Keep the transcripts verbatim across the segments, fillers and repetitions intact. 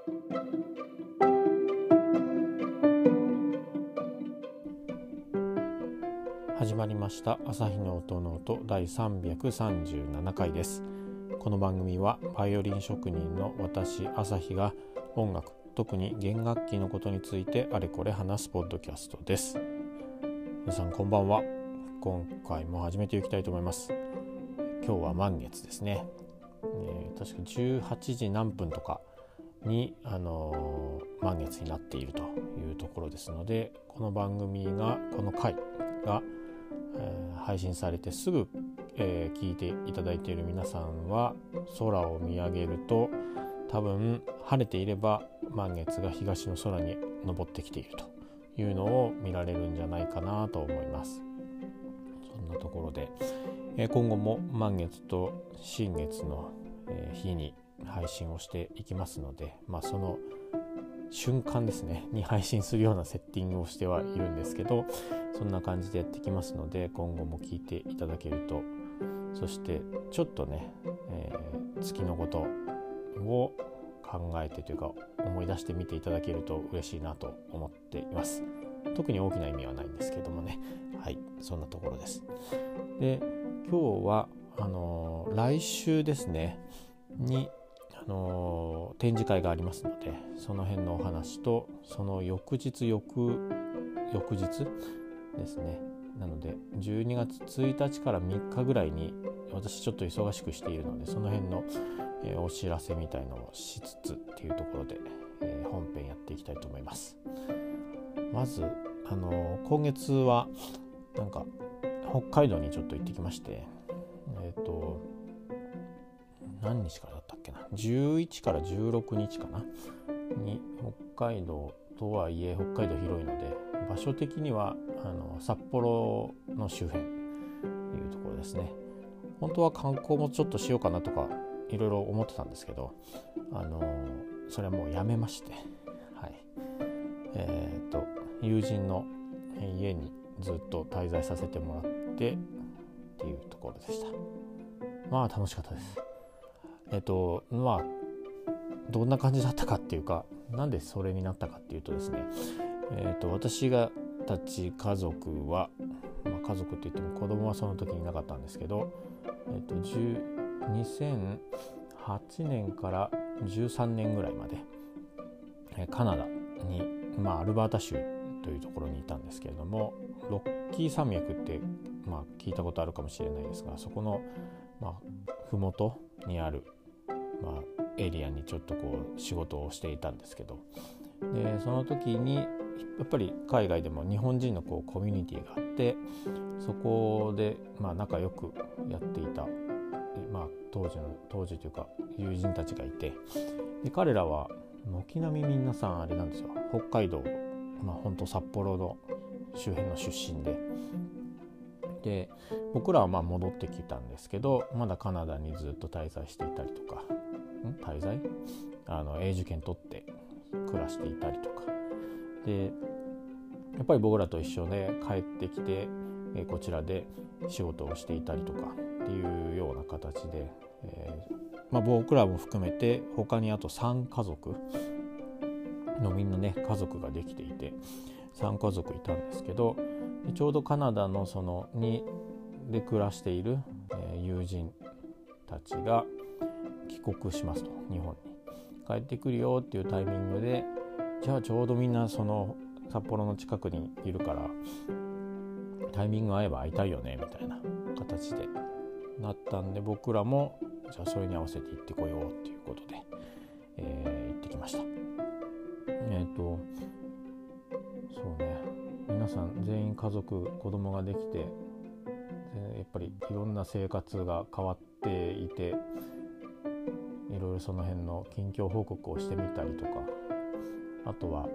始まりました朝日の音の音第さんびゃくさんじゅうななかいです。この番組はバイオリン職人の私朝日が音楽、特に弦楽器のことについてあれこれ話すポッドキャストです。皆さんこんばんは。今回も始めていきたいと思います。今日は満月ですね、えー、確かじゅうはちじ何分とかに、あのー、満月になっているというところですので、この番組がこの回が、えー、配信されてすぐ、えー、聞いていただいている皆さんは空を見上げると多分晴れていれば満月が東の空に昇ってきているというのを見られるんじゃないかなと思います。そんなところで、えー、今後も満月と新月の、えー、日に配信をしていきますので、まあ、その瞬間ですねに配信するようなセッティングをしてはいるんですけど、そんな感じでやっていきますので今後も聞いていただけると、そしてちょっとね、えー、月のことを考えてというか思い出してみていただけると嬉しいなと思っています。特に大きな意味はないんですけどもね。はい、そんなところです。で、今日はあのー、来週ですねにあのー、展示会がありますので、その辺のお話とその翌日翌翌日ですね。なのでじゅうにがつついたちからみっかぐらいに私ちょっと忙しくしているので、その辺の、えー、お知らせみたいのをしつつっていうところで、えー、本編やっていきたいと思います。まず、あのー、今月はなんか北海道にちょっと行ってきまして、えっと何日からだったっけな、じゅういちからじゅうろくにちかなに北海道とはいえ北海道広いので場所的にはあの札幌の周辺というところですね。本当は観光もちょっとしようかなとかいろいろ思ってたんですけど、あのそれはもうやめまして、はい、えー、っと友人の家にずっと滞在させてもらってっていうところでした。まあ楽しかったです。えっとまあどんな感じだったかっていうか、なんでそれになったかっていうとですね、えっと私がたち家族は、まあ、家族って言っても子供はその時にいなかったんですけど、えっとにせんはちねんからじゅうさんねんぐらいまでカナダに、まあ、アルバータ州というところにいたんですけれども、ロッキー山脈って、まあ、聞いたことあるかもしれないですが、そこの、まあ、麓にある、まあ、エリアにちょっとこう仕事をしていたんですけど、でその時にやっぱり海外でも日本人のこうコミュニティがあって、そこで、まあ、仲良くやっていた、まあ、当時の当時というか友人たちがいて、で彼らは軒並み皆さんあれなんですよ、北海道、まあ、本当札幌の周辺の出身で、で僕らはまあ戻ってきたんですけど、まだカナダにずっと滞在していたりとか、ん滞在あの永住権取って暮らしていたりとかで、やっぱり僕らと一緒で帰ってきて、えこちらで仕事をしていたりとかっていうような形で、えーまあ、僕らも含めて他にあとさんかぞくのみんなね家族ができていてさんかぞくいたんですけど、ちょうどカナダのそのにで暮らしている、えー、友人たちが帰国しますと、日本に帰ってくるよっていうタイミングで、じゃあちょうどみんなその札幌の近くにいるからタイミング合えば会いたいよねみたいな形でなったんで、僕らもじゃあそれに合わせて行ってこようっていうことで、えー、行ってきました。えっとそうね、皆さん全員家族子供ができて、やっぱりいろんな生活が変わっていて、いろいろその辺の近況報告をしてみたりとか、あとは、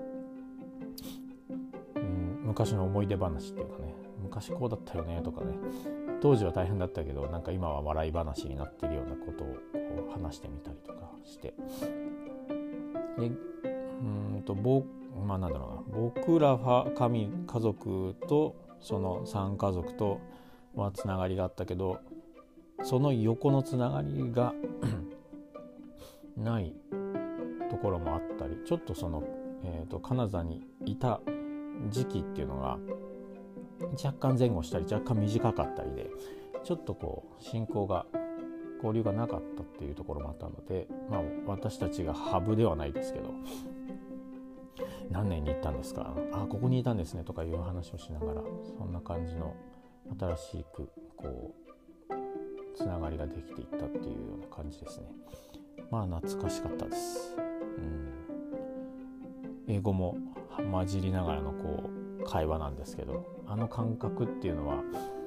うん、昔の思い出話っていうかね、昔こうだったよねとかね、当時は大変だったけどなんか今は笑い話になっているようなことをこう話してみたりとかして、でうんと僕まあなんだろうな、僕らは神家族とそのさんかぞくとはつながりがあったけど、その横のつながりがないところもあったり、ちょっとその、えーと、カナダにいた時期っていうのが若干前後したり若干短かったりで、ちょっとこう親交が交流がなかったっていうところもあったので、まあ私たちがハブではないですけど、何年に行ったんですか、あここにいたんですねとかいう話をしながら、そんな感じの新しくこうつながりができていったっていうような感じですね。まあ懐かしかったです、うん、英語も混じりながらのこう会話なんですけど、あの感覚っていうのは、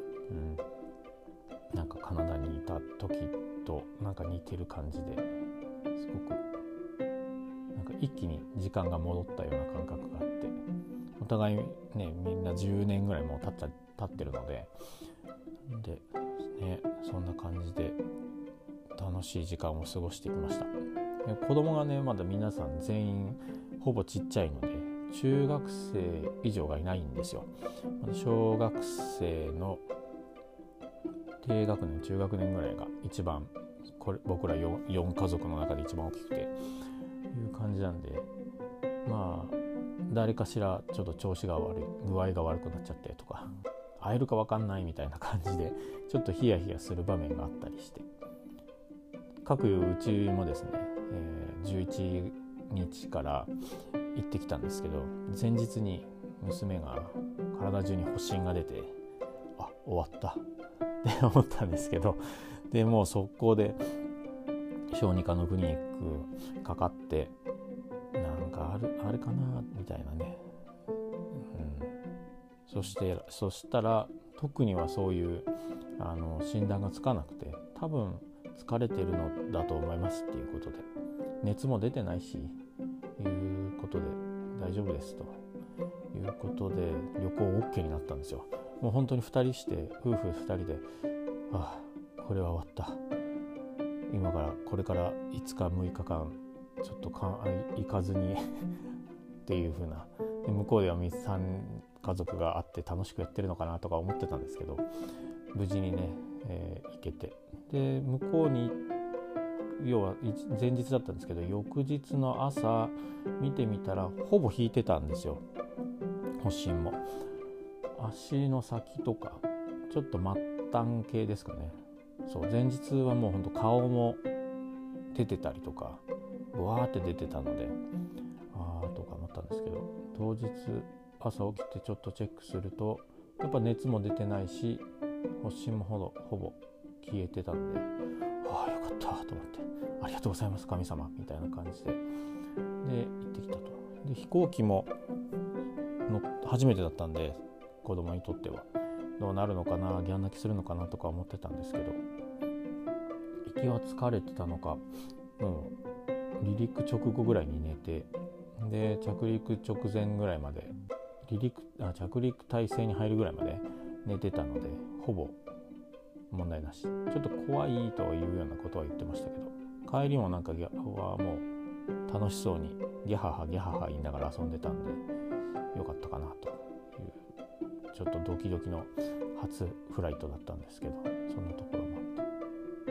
うん、なんかカナダにいた時となんか似てる感じで、すごくなんか一気に時間が戻ったような感覚があって、お互いねみんなじゅうねんぐらいもう経っちゃ経ってるので、でねそんな感じで楽しい時間を過ごしてきました。で子供がねまだ皆さん全員ほぼちっちゃいので、中学生以上がいないんですよ。小学生の低学年中学年ぐらいが一番これ僕ら 4, よん家族の中で一番大きくていう感じなんで、まあ誰かしらちょっと調子が悪い具合が悪くなっちゃってとか、会えるか分かんないみたいな感じでちょっとヒヤヒヤする場面があったりして、各うちもですね、えー、じゅういちにちから行ってきたんですけど、前日に娘が体中に発疹が出て、あ終わったって思ったんですけど、でもう速攻で小児科のクリニックかかって、なんかあるあれかなみたいなね、うん、そしてそしたら特にはそういうあの診断がつかなくて、多分疲れてるのだと思いますっていうことで、熱も出てないしいうことで大丈夫ですということで旅行 OK になったんですよ。もう本当にふたりして夫婦ふたりで、ああこれは終わった、今からこれからいつかむいかかんちょっとか行かずにっていう風なで、向こうではさん家族があって楽しくやってるのかなとか思ってたんですけど、無事にね、えー、行けて、で向こうに要は前日だったんですけど、翌日の朝見てみたらほぼ引いてたんですよ、発疹も。足の先とかちょっと末端系ですかね。そう前日はもうほんと顔も出てたりとかブワーって出てたので、あーとか思ったんですけど、当日朝起きてちょっとチェックするとやっぱ熱も出てないし発疹もほぼほぼ消えてたんで、ああよかったと思って、ありがとうございます神様みたいな感じでで行ってきたと。で飛行機もの初めてだったんで、子供にとってはどうなるのかな、ギャン泣きするのかなとか思ってたんですけど、行きは疲れてたのか、もう離陸直後ぐらいに寝て、で着陸直前ぐらいまで離陸あ着陸態勢に入るぐらいまで寝てたので、ほぼ問題なし。ちょっと怖いというようなことは言ってましたけど、帰りもなんかギャはもう楽しそうにギャハハギャハハ言いながら遊んでたんでよかったかなという、ちょっとドキドキの初フライトだったんですけど、そんなところもあって、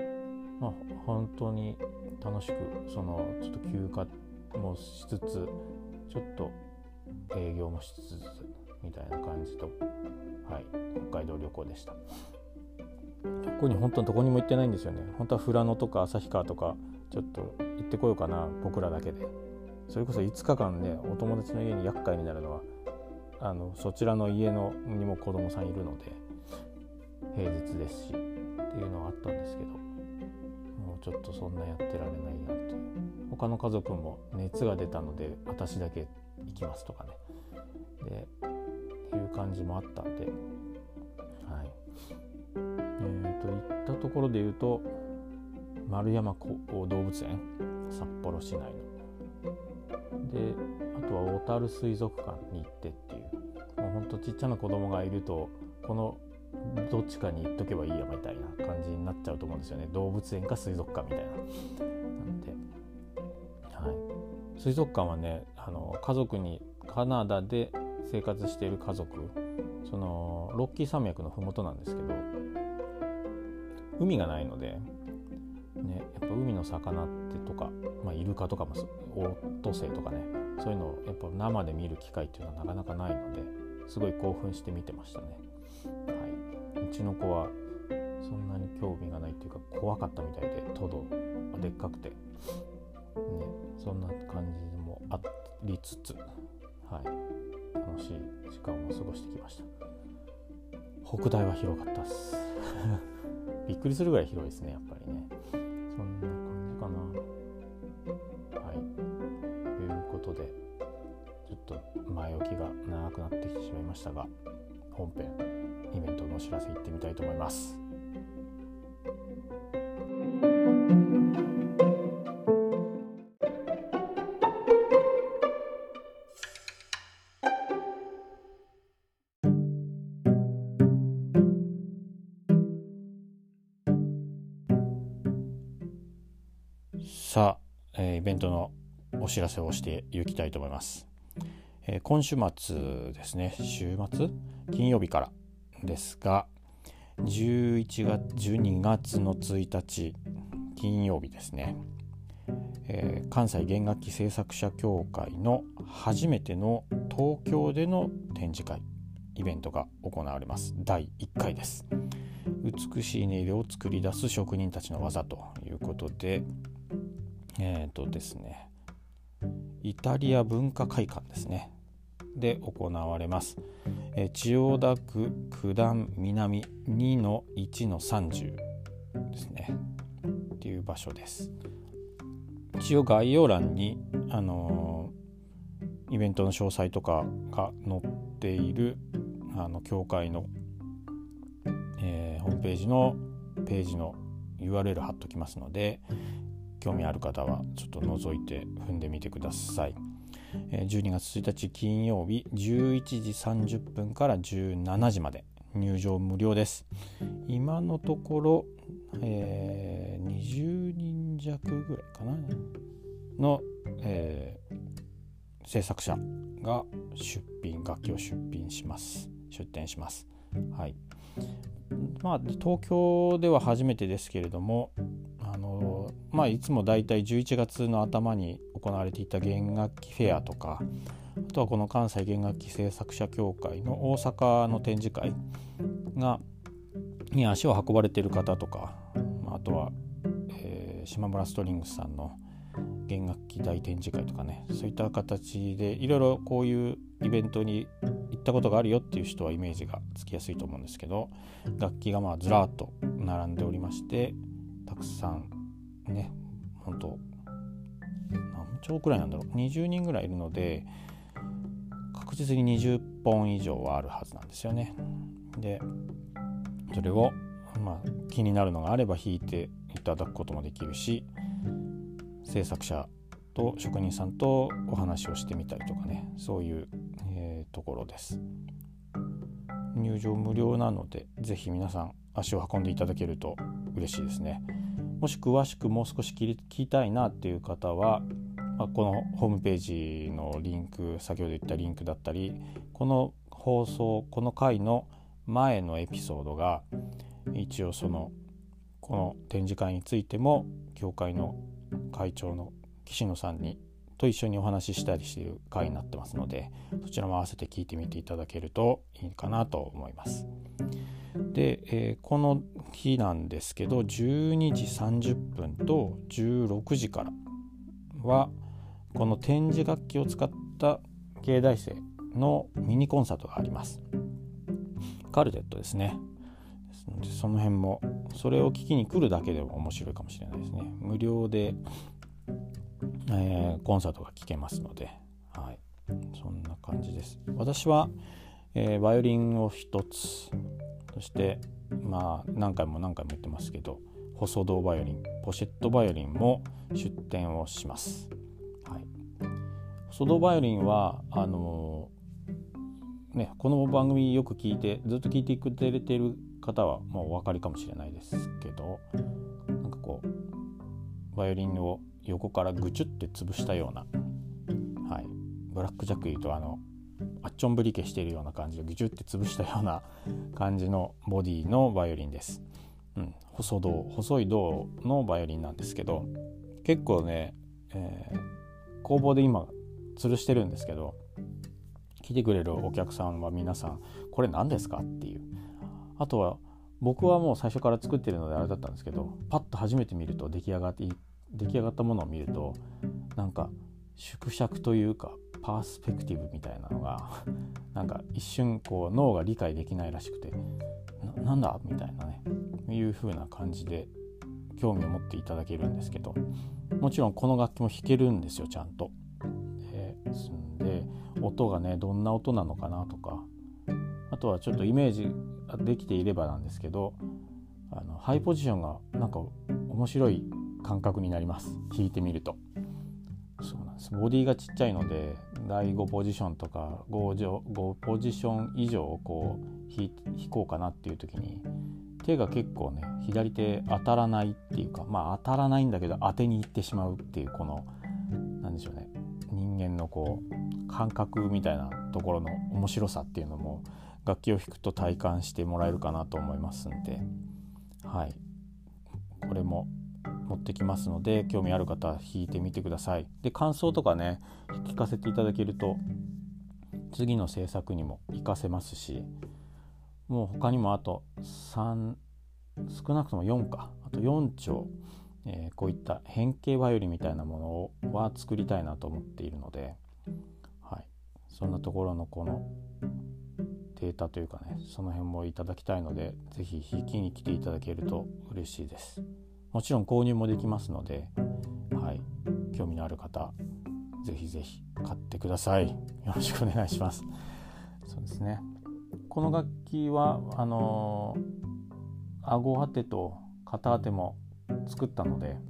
まあ本当に楽しく、そのちょっと休暇もしつつちょっと営業もしつつみたいな感じと、はい、北海道旅行でした。ここに本当にどこにも行ってないんですよね。本当は富良野とか旭川とかちょっと行ってこようかな、僕らだけで。それこそいつかかんね、お友達の家に厄介になるのはあのそちらの家のにも子供さんいるので平日ですしっていうのはあったんですけど、もうちょっとそんなやってられないなっていう。他の家族も熱が出たので私だけ行きますとかね、でっていう感じもあったんで、はい、えーと行ったところで言うと丸山動物園、札幌市内ので、あとは小樽水族館に行ってっていう、もうほんとちっちゃな子供がいるとこのどっちかに行っとけばいいやみたいな感じになっちゃうと思うんですよね。動物園か水族館みたいな。なんで、はい、水族館はね、あの家族にカナダで生活している家族、そのロッキー山脈のふもとなんですけど、海がないので、ね、やっぱぱ海の魚ってとか、まあ、イルカとかもオットセイとかね、そういうのをやっぱ生で見る機会っていうのはなかなかないので、すごい興奮して見てましたね。はい、うちの子はそんなに興味がないっていうか怖かったみたいで、トドがでっかくて、ね、そんな感じもありつつ、はい、楽しい時間を過ごしてきました。北大は広かったですびっくりするぐらい広いですね、やっぱりね。そんな感じかな。はい、ということでちょっと前置きが長くなってきてしまいましたが、本編イベントのお知らせ行ってみたいと思います。さあ、えー、イベントのお知らせをしていきたいと思います。えー、今週末ですね、週末金曜日からですが、じゅういちがつじゅうにがつのついたち金曜日ですね、えー、関西弦楽器製作者協会の初めての東京での展示会イベントが行われます。だいいっかいです。美しい音色を作り出す職人たちの技ということで、えーとですね、イタリア文化会館ですねで行われます。えー、千代田区九段南 にのいちのさんじゅう ですねっていう場所です。一応概要欄に、あのー、イベントの詳細とかが載っているあの協会の、えー、ホームページのページの ユーアールエル 貼っときますので、興味ある方はちょっと覗いて踏んでみてください。じゅうにがつついたち金曜日じゅういちじさんじゅっぷんからじゅうしちじまで入場無料です。今のところ、えー、にじゅうにん弱ぐらいかなの、えー、制作者が出品楽器を出品します出展します。はい、まあ東京では初めてですけれども、あのまあ、いつもだいたいじゅういちがつの頭に行われていた弦楽器フェアとか、あとはこの関西弦楽器製作者協会の大阪の展示会がに足を運ばれている方とか、あとは、えー、島村ストリングスさんの弦楽器大展示会とかね、そういった形でいろいろこういうイベントに行ったことがあるよっていう人はイメージがつきやすいと思うんですけど、楽器がまあずらっと並んでおりまして、たくさんね、本当何丁くらいなんだろう、にじゅうにんぐらいいるので確実ににじゅっぽん以上はあるはずなんですよね。でそれを、まあ、気になるのがあれば弾いていただくこともできるし、制作者と職人さんとお話をしてみたりとかね、そういう、えー、ところです。入場無料なのでぜひ皆さん足を運んでいただけると嬉しいですね。もし詳しくもう少し聞きたいなっていう方は、このホームページのリンク、先ほど言ったリンクだったり、この放送この回の前のエピソードが一応そのこの展示会についても協会の会長の岸野さんにと一緒にお話ししたりしている回になってますので、そちらも合わせて聞いてみていただけるといいかなと思います。で、えー、この日なんですけどじゅうにじさんじゅっぷんとじゅうろくじからはこの展示楽器を使った芸大生のミニコンサートがあります。カルテットですね。ですのでその辺もそれを聞きに来るだけでも面白いかもしれないですね。無料で、えー、コンサートが聴けますので、はい、そんな感じです。私は、えー、バイオリンを一つ、そしてまあ何回も何回も言ってますけど細胴バイオリン、ポシェットバイオリンも出展をします。はい、細胴バイオリンはあのーね、この番組よく聞いてずっと聞いてくれている方はもうお分かりかもしれないですけど、なんかこうバイオリンを横からぐちゅって潰したような、はい、ブラックジャック言うとあのアッチョンブリケしているような感じでぐちゅって潰したような感じのボディのバイオリンです。 うん、細銅細い銅のバイオリンなんですけど、結構ね、えー、工房で今吊るしてるんですけど、来てくれるお客さんは皆さんこれ何ですかっていう、あとは僕はもう最初から作ってるのであれだったんですけど、パッと初めて見ると出来上がって出来上がったものを見ると、なんか縮尺というかパースペクティブみたいなのがなんか一瞬こう脳が理解できないらしくて、 な, なんだみたいなね、いう風な感じで興味を持っていただけるんですけど、もちろんこの楽器も弾けるんですよ、ちゃんと。ですんで音がねどんな音なのかなとか、あとはちょっとイメージできていればなんですけど、あのハイポジションがなんか面白い感覚になります、弾いてみると。そうなんです。ボディがちっちゃいのでだいごポジションとか 5, ごポジション以上をこう 弾, 弾こうかなっていう時に、手が結構ね左手当たらないっていうか、まあ当たらないんだけど当てに行ってしまうっていう、このなんでしょうね、人間のこう感覚みたいなところの面白さっていうのも楽器を弾くと体感してもらえるかなと思いますんで、はい、これも持ってきますので、興味ある方は弾いてみてください。で感想とかね聞かせていただけると次の制作にも活かせますし、もう他にもあとさん、少なくともよんか、あとよん丁、えー、こういった変形バイオリンみたいなものは作りたいなと思っているので、はい、そんなところのこのデータというかね、その辺もいただきたいので、ぜひ弾きに来ていただけると嬉しいです。もちろん購入もできますので、はい、興味のある方ぜひぜひ買ってください。よろしくお願いします。そうですね、この楽器はあのー、顎当てと肩当ても作ったので、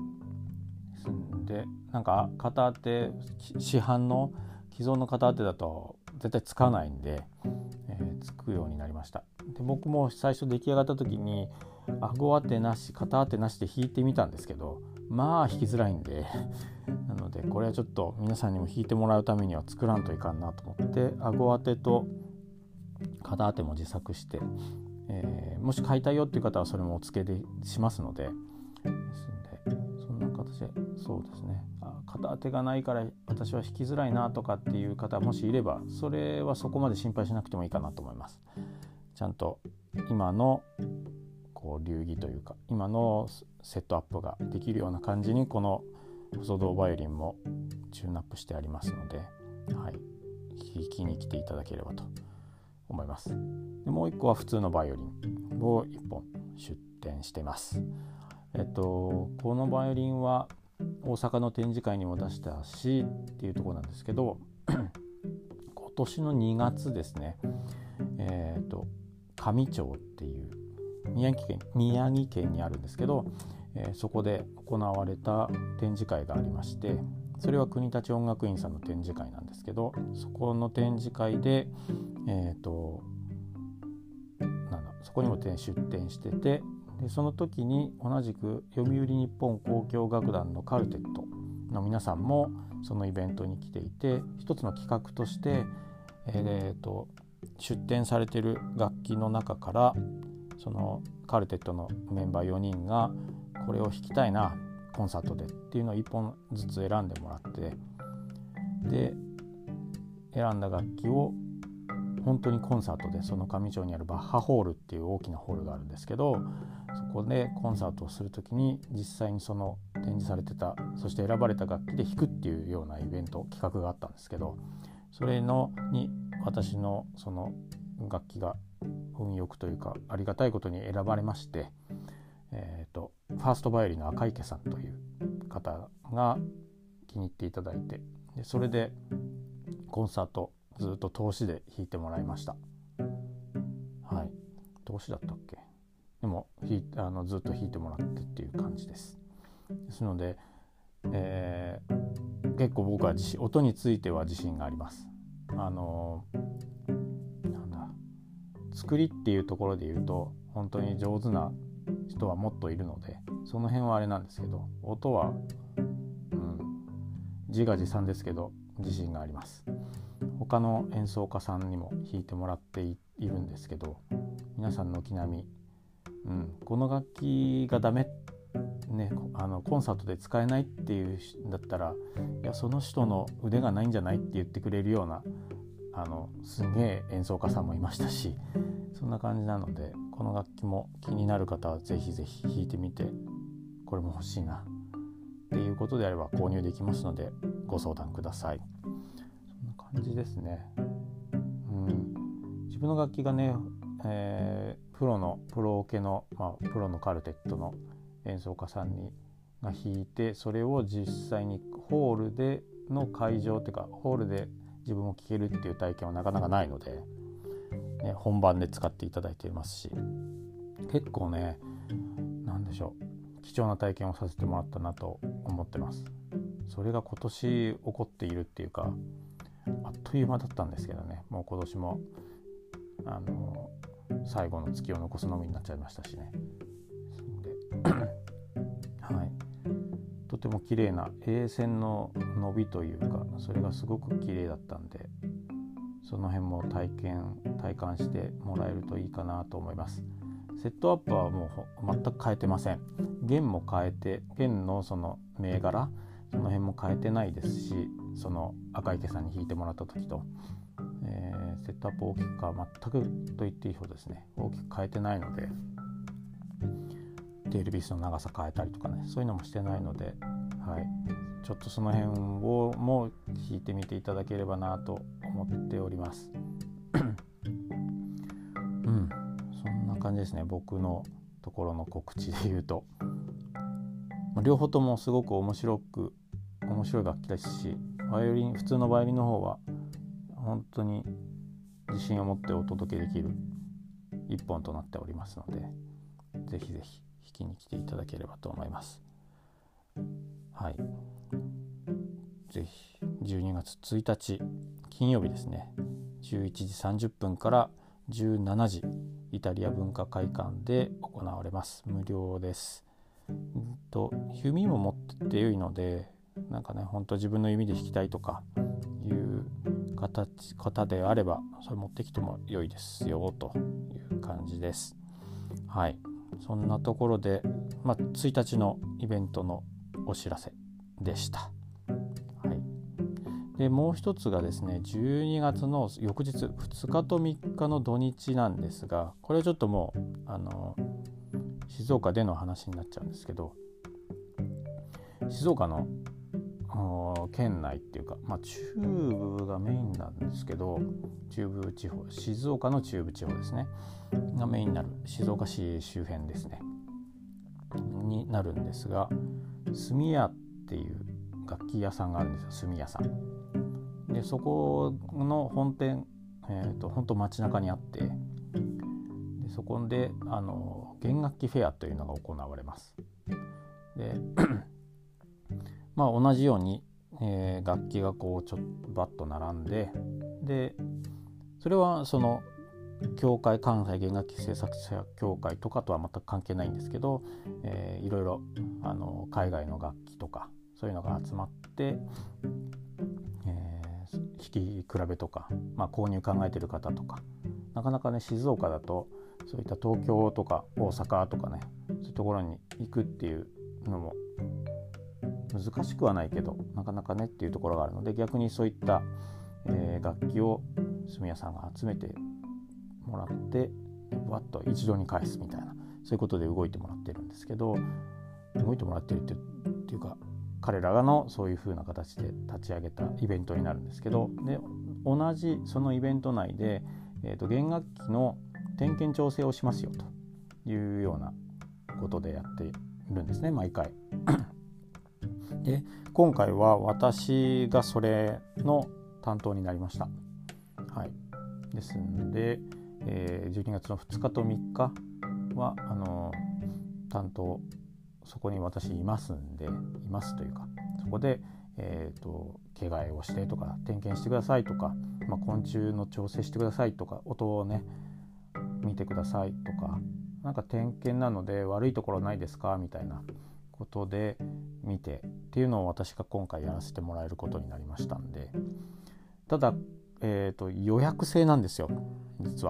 でなんか肩当て市販の既存の肩当てだと絶対つかないんで、えー、つくようになりました。で僕も最初出来上がった時に顎当てなし肩当てなしで弾いてみたんですけど、まあ弾きづらいんでなのでこれはちょっと皆さんにも弾いてもらうためには作らんといかんなと思って、顎当てと肩当ても自作して、えー、もし買いたいよっていう方はそれもお付けでしますので、ですんでそんな形で、そうですね、あ肩当てがないから私は弾きづらいなとかっていう方もしいれば、それはそこまで心配しなくてもいいかなと思います。ちゃんと今のこう流儀というか今のセットアップができるような感じにこの細銅バイオリンもチューンアップしてありますので、はい、弾きに来ていただければと思います。でもう一個は普通のバイオリンを一本出展しています。えっとこのバイオリンは大阪の展示会にも出したしっていうところなんですけど今年のにがつですね、えっと上町っていう宮城県、宮城県にあるんですけど、えー、そこで行われた展示会がありまして、それは国立音楽院さんの展示会なんですけど、そこの展示会で、えーと、なんだそこにも出展してて、でその時に同じく読売日本交響楽団のカルテットの皆さんもそのイベントに来ていて、一つの企画として、えーと、出展されている楽器の中からそのカルテットのメンバーよにんがこれを弾きたいなコンサートでっていうのをいっぽんずつ選んでもらって、で選んだ楽器を本当にコンサートで、その上町にあるバッハホールっていう大きなホールがあるんですけど、そこでコンサートをするときに実際にその展示されてた、そして選ばれた楽器で弾くっていうようなイベント企画があったんですけど、それのに私のその楽器が運よくというかありがたいことに選ばれまして、えーと、ファーストバイオリンの赤池さんという方が気に入っていただいて、でそれでコンサートずっと通しで弾いてもらいました。はい、通しだったっけ、でも弾いあのずっと弾いてもらってっていう感じです。ですので、えー、結構僕は自信音については自信があります。あのなんだ作りっていうところで言うと本当に上手な人はもっといるので、その辺はあれなんですけど、音は、うん、自画自賛ですけど自信があります。他の演奏家さんにも弾いてもらって い, いるんですけど、皆さん軒並みうん、この楽器がダメ、ね、あのコンサートで使えないっていうんだったら、いやその人の腕がないんじゃないって言ってくれるようなあのすげえ演奏家さんもいましたし、そんな感じなので、この楽器も気になる方はぜひぜひ弾いてみて、これも欲しいなっていうことであれば購入できますのでご相談ください。そんな感じですね。うん、自分の楽器がね、えー、プロのプロオケの、まあ、プロのカルテットの演奏家さんにが弾いて、それを実際にホールでの会場っていうかホールで自分も聴けるっていう体験はなかなかないので、ね、本番で使っていただいていますし、結構ね、なんでしょう、貴重な体験をさせてもらったなと思ってます。それが今年起こっているっていうか、あっという間だったんですけどね、もう今年もあの最後の月を残すのみになっちゃいましたしね。ではい、とても綺麗な A 線の伸びというか、それがすごく綺麗だったんで、その辺も体験体感してもらえるといいかなと思います。セットアップはもう全く変えてません。弦も変えて、弦のその銘柄、その辺も変えてないですし、その赤池さんに弾いてもらった時と、えー、セットアップ大きくか全くと言っていいほどですね、大きく変えてないので、テールピースの長さ変えたりとかね、そういうのもしてないので、はい、ちょっとその辺をも弾いてみていただければなと思っておりますうん、そんな感じですね。僕のところの告知で言うと、両方ともすごく面白く面白い楽器ですし、バイオリン普通のバイオリンの方は本当に自信を持ってお届けできる一本となっておりますので、ぜひぜひ弾きに来ていただければと思います。はい、ぜひじゅうにがつついたち金曜日ですね、じゅういちじさんじゅっぷんからじゅうしちじ、イタリア文化会館で行われます。無料です。うんと弓も持ってって良いので、なんかね、本当自分の弓で弾きたいとかいう形方であれば、それ持ってきても良いですよという感じです。はい、そんなところで、まあ、ついたちのイベントのお知らせでした。はい、でもう一つがですね、じゅうにがつの翌日ふつかとみっかの土日なんですが、これはちょっともうあの静岡での話になっちゃうんですけど、静岡の県内っていうか、まあ、中部がメインなんですけど、中部地方、静岡の中部地方ですねがメインになる静岡市周辺ですねになるんですが、炭屋っていう楽器屋さんがあるんですよ。炭屋さんで、そこの本店、えーと、本当街中にあって、でそこであの弦楽器フェアというのが行われます。でまあ同じように、えー、楽器がこうちょっとバッと並んで、でそれはその協会、関西弦楽器製作者協会とかとは全く関係ないんですけど、えー、いろいろあの海外の楽器とかそういうのが集まって、えー、弾き比べとか、まあ、購入考えてる方とか、なかなかね静岡だとそういった東京とか大阪とかね、そういうところに行くっていうのも難しくはないけど、なかなかねっていうところがあるので、逆にそういった、えー、楽器を炭屋さんが集めてもらってわっと一度に返すみたいな、そういうことで動いてもらってるんですけど、動いてもらってるって、っていうか彼らのそういう風な形で立ち上げたイベントになるんですけど、で同じそのイベント内で、えーと、弦楽器の点検調整をしますよというようなことでやっているんですね、毎回で今回は私がそれの担当になりました。はい、ですので、えー、じゅうにがつのふつかとみっかはあの担当、そこに私いますんで、いますというか、そこで、えーと、毛替えをしてとか、点検してくださいとか、まあ、昆虫の調整してくださいとか、音をね見てくださいとか、なんか点検なので悪いところないですかみたいなことで見てっていうのを私が今回やらせてもらえることになりましたんで、ただ、えーと、予約制なんですよ実は。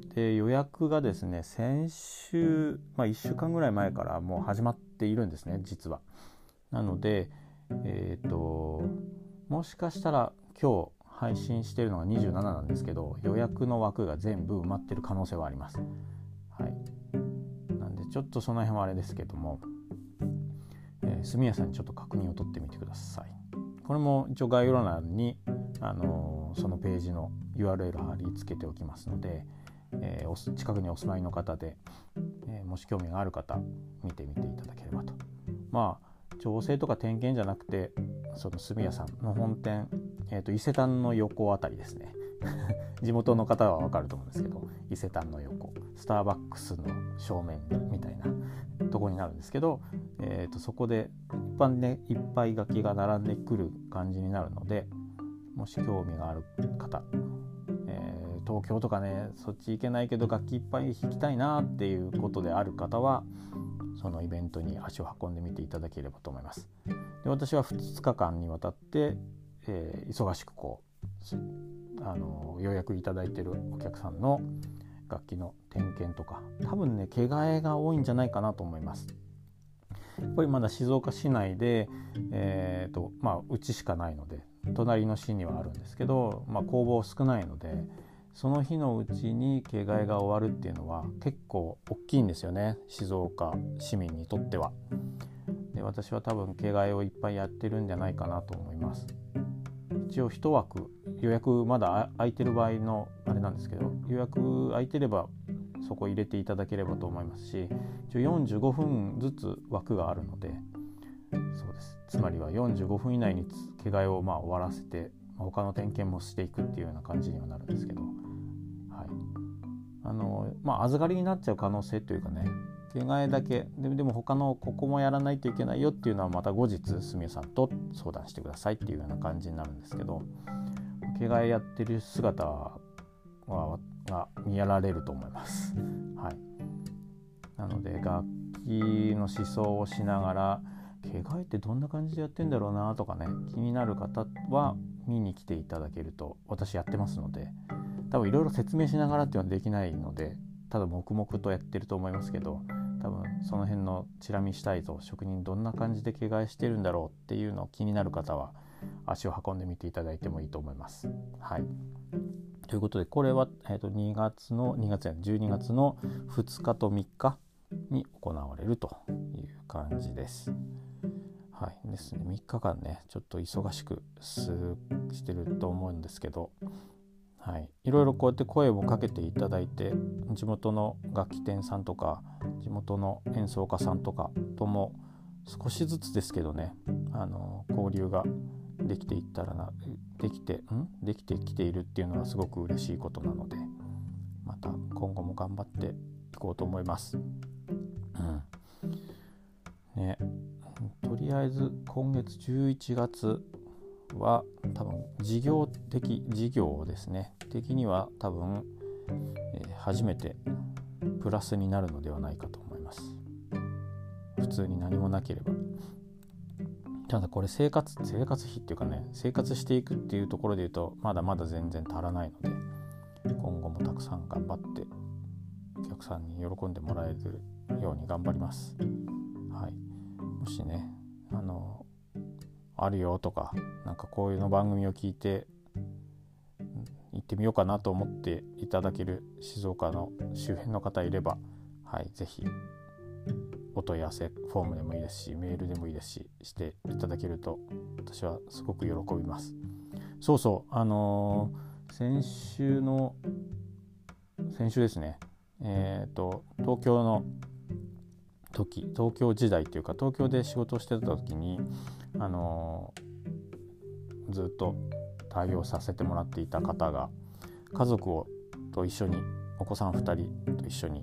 で予約がですね先週、まあ、いっしゅうかんぐらい前からもう始まっているんですね実は。なので、えーと、もしかしたら今日配信しているのがにじゅうしちなんですけど、予約の枠が全部埋まってる可能性はあります。はい、なんでちょっとその辺はあれですけども、えー、住谷さんにちょっと確認を取ってみてください。これも一応概要欄に、あのー、そのページの ユーアールエル 貼り付けておきますので、えー、お近くにお住まいの方で、えー、もし興味がある方見てみていただければと。まあ調整とか点検じゃなくて、その住谷さんの本店、えーと、伊勢丹の横あたりですね地元の方は分かると思うんですけど、伊勢丹の横、スターバックスの正面みたいなとこになるんですけど、えーと、そこで一般でいっぱい楽器が並んでくる感じになるので、もし興味がある方、えー、東京とかねそっち行けないけど楽器いっぱい弾きたいなっていうことである方は、そのイベントに足を運んでみていただければと思います。で私はふつかかんにわたって、えー、忙しくこうあの予約いただいているお客さんの楽器の点検とか、多分ね毛替えが多いんじゃないかなと思います。やっぱりまだ静岡市内で、えーとまあ、うちしかないので、隣の市にはあるんですけど、まあ、工房少ないので、その日のうちに毛替えが終わるっていうのは結構大きいんですよね、静岡市民にとっては。で私は多分毛替えをいっぱいやってるんじゃないかなと思います。一応一枠予約まだ空いてる場合のあれなんですけど、予約空いてればそこ入れていただければと思いますし、一応よんじゅうごふんずつ枠があるので、そうです、つまりはよんじゅうごふん以内に毛替えをまあ終わらせて、他の点検もしていくっていうような感じにはなるんですけど、はい、あのまあ預かりになっちゃう可能性というかね、毛替えだけ で, でも他のここもやらないといけないよっていうのはまた後日住谷さんと相談してくださいっていうような感じになるんですけど、毛替えやってる姿はが見やられると思います。はい、なので楽器の思想をしながら、毛替えってどんな感じでやってんだろうなとかね、気になる方は見に来ていただけると、私やってますので、多分いろいろ説明しながらっていうのはできないので、ただ黙々とやってると思いますけど、多分その辺のチラ見したいぞ、職人どんな感じで毛替えしてるんだろうっていうのを気になる方は足を運んでみていただいてもいいと思います。はい、ということで、これは、えーと、にがつのにがつやじゅうにがつのふつかとみっかに行われるという感じです。はいですね、みっかかんねちょっと忙しくしてると思うんですけど、はい、いろいろこうやって声をかけていただいて、地元の楽器店さんとか地元の演奏家さんとかとも少しずつですけどね、あの交流ができていったらなできてんできてきているっていうのはすごく嬉しいことなので、また今後も頑張っていこうと思います。うんね、とりあえず今月じゅういちがつは多分事業的事業ですね的には多分、えー、初めてプラスになるのではないかと思います。普通に何もなければ。ただこれ生活生活費っていうかね、生活していくっていうところで言うとまだまだ全然足らないので、今後もたくさん頑張ってお客さんに喜んでもらえるように頑張ります。はい、もしねあのあるよとか、なんかこういうの番組を聞いて行ってみようかなと思っていただける静岡の周辺の方いれば、はい、ぜひお問い合わせフォームでもいいですし、メールでもいいですししていただけると私はすごく喜びます。そうそうあのー、先週の先週ですね、えーと東京の時東京時代というか東京で仕事をしてた時に、あのー、ずっと対応させてもらっていた方が家族をと一緒にお子さんふたりと一緒に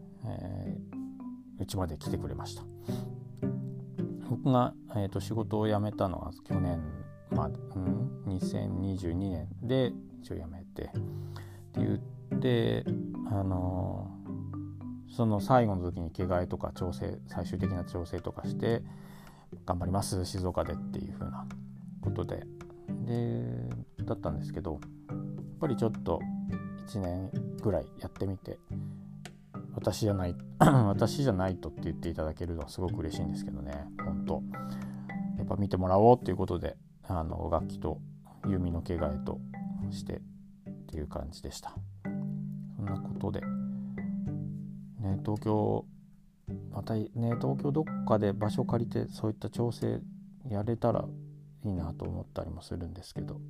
うち、えー、まで来てくれました。僕が、えー、と仕事を辞めたのは去年、まあうん、にせんにじゅうにねんで一応辞めてって言ってあのーその最後の時に毛替えとか調整最終的な調整とかして頑張ります静岡でっていう風なことででだったんですけど、やっぱりちょっといちねんぐらいやってみて、私じゃない私じゃないとって言っていただけるのはすごく嬉しいんですけどね。本当やっぱ見てもらおうということで、あの楽器と弓の毛替えとしてっていう感じでした。そんなことでね、東京またね東京どっかで場所借りてそういった調整やれたらいいなと思ったりもするんですけど、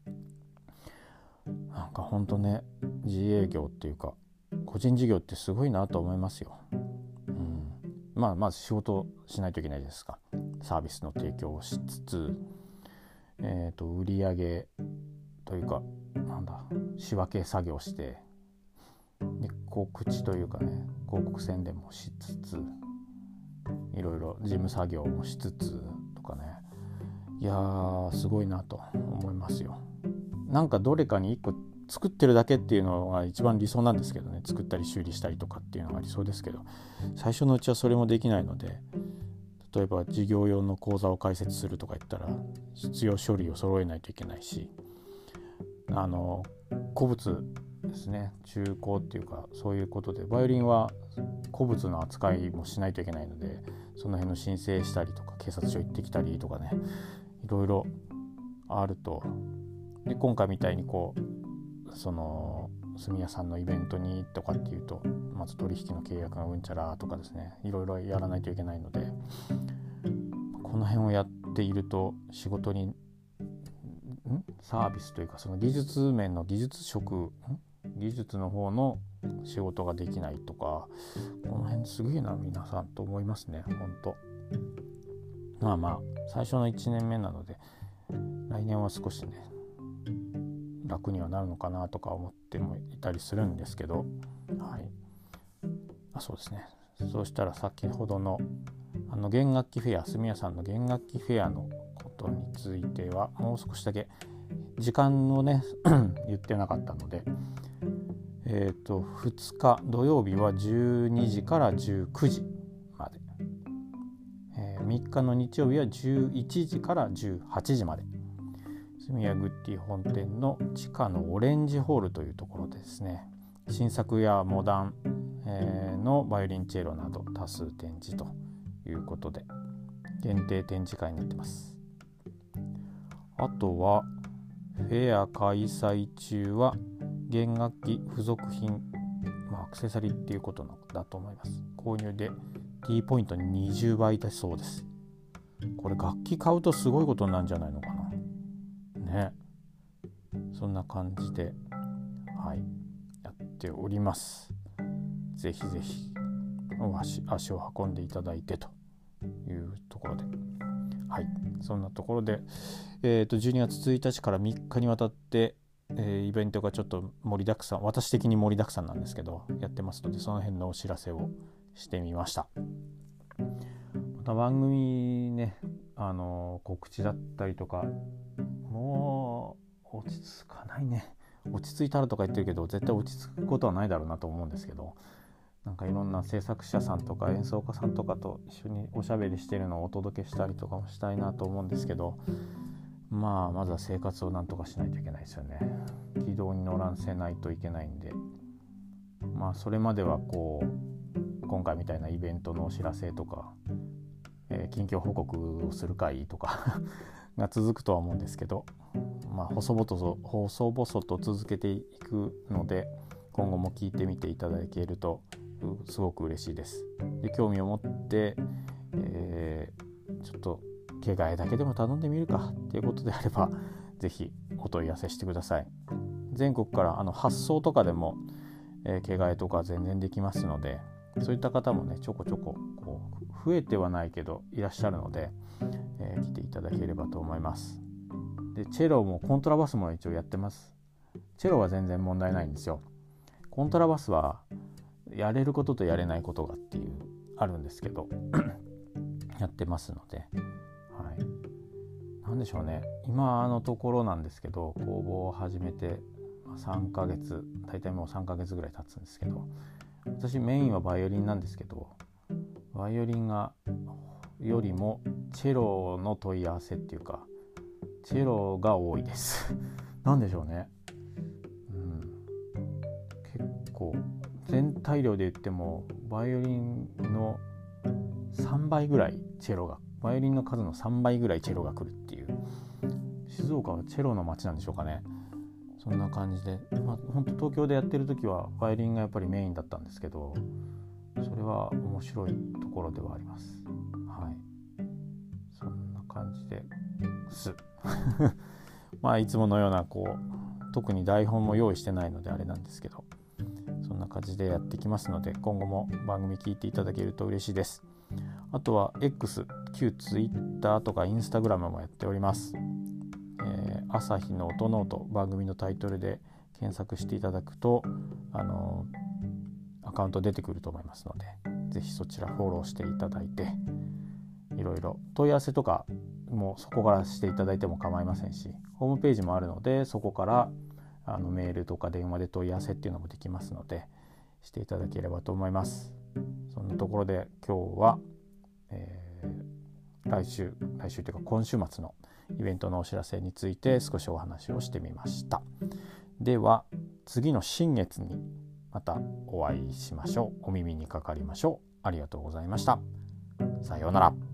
なんかほんとね、自営業っていうか個人事業ってすごいなと思いますよ。うん、まあまず仕事しないといけないですか。サービスの提供をしつつ、えーと売り上げというかなんだ仕分け作業して、で告知というかね広告宣伝もしつつ、いろいろ事務作業もしつつとかね、いやーすごいなと思いますよ。なんかどれかに一個作ってるだけっていうのが一番理想なんですけどね、作ったり修理したりとかっていうのが理想ですけど、最初のうちはそれもできないので、例えば事業用の口座を開設するとか言ったら必要書類を揃えないといけないし、あの古物ですね、中古っていうかそういうことで、バイオリンは古物の扱いもしないといけないので、その辺の申請したりとか警察署行ってきたりとかね、いろいろあると。で今回みたいにこうその炭屋さんのイベントにとかっていうと、まず取引の契約がうんちゃらとかですね、いろいろやらないといけないので、この辺をやっていると仕事にんサービスというかその技術面の技術職ん技術の方の仕事ができないとか、この辺すげえな皆さんと思いますね。本当まあまあ最初のいちねんめなので来年は少しね楽にはなるのかなとか思ってもいたりするんですけど、はい、あそうですね。そうしたら先ほどのあの弦楽器フェア、炭屋さんの弦楽器フェアのことについてはもう少しだけ時間をね言ってなかったので、えーとふつか土曜日はじゅうにじからじゅうくじまで、えー、みっかの日曜日はじゅういちじからじゅうはちじまで、炭屋グッディ本店の地下のオレンジホールというところでですね、新作やモダン、えー、のバイオリンチェロなど多数展示ということで限定展示会になってます。あとはフェア開催中は弦楽器付属品、まあ、アクセサリーっていうことだと思います。購入で T ポイントにじゅうばいだそうです。これ楽器買うとすごいことなんじゃないのかなね。そんな感じで、はい、やっております。ぜひぜひお足、足を運んでいただいてというところで、はい、そんなところで、えー、とじゅうにがつついたちからみっかにわたって、えー、イベントがちょっと盛りだくさん、私的に盛りだくさんなんですけどやってますので、その辺のお知らせをしてみました。また番組ね、あのー、告知だったりとかもう落ち着かないね。落ち着いたらとか言ってるけど絶対落ち着くことはないだろうなと思うんですけど、なんかいろんな制作者さんとか演奏家さんとかと一緒におしゃべりしているのをお届けしたりとかもしたいなと思うんですけど、まあまずは生活をなんとかしないといけないですよね。軌道に乗らせないといけないんで、まあそれまではこう今回みたいなイベントのお知らせとか、えー、近況報告をする会とかが続くとは思うんですけど、まあ細々と細々と続けていくので、今後も聞いてみていただけるとすごく嬉しいです。で興味を持って、えー、ちょっと毛替えだけでも頼んでみるかっていうことであればぜひお問い合わせしてください。全国からあの発送とかでも、えー、毛替えとか全然できますので、そういった方もねちょこちょここう増えてはないけどいらっしゃるので、えー、来ていただければと思います。でチェロもコントラバスも一応やってます。チェロは全然問題ないんですよ。コントラバスはやれることとやれないことがっていうあるんですけどやってますので、はい、なんでしょうね、今のところなんですけど、工房を始めてさんかげつ、大体もうさんかげつぐらい経つんですけど、私メインはバイオリンなんですけど、バイオリンがよりもチェロの問い合わせっていうかチェロが多いですなんでしょうね、うん、 体量で言ってもバイオリンのさんばいぐらいチェロがバイオリンの数のさんばいぐらいチェロが来るっていう、静岡はチェロの街なんでしょうかね。そんな感じで、まあ、本当東京でやってる時はバイオリンがやっぱりメインだったんですけど、それは面白いところではあります。はい、そんな感じですまあいつものようなこう特に台本も用意してないのであれなんですけど、そんな感じでやってきますので、今後も番組聞いていただけると嬉しいです。あとは X、旧 Twitter とか Instagram もやっております。えー、朝日の音ノート、番組のタイトルで検索していただくとあのアカウント出てくると思いますので、ぜひそちらフォローしていただいて、いろいろ問い合わせとかもそこからしていただいても構いませんし、ホームページもあるのでそこからあのメールとか電話で問い合わせっていうのもできますので、していただければと思います。そんなところで今日は、えー、来週来週というか今週末のイベントのお知らせについて少しお話をしてみました。では次の新月にまたお会いしましょう。お耳にかかりましょう。ありがとうございました。さようなら。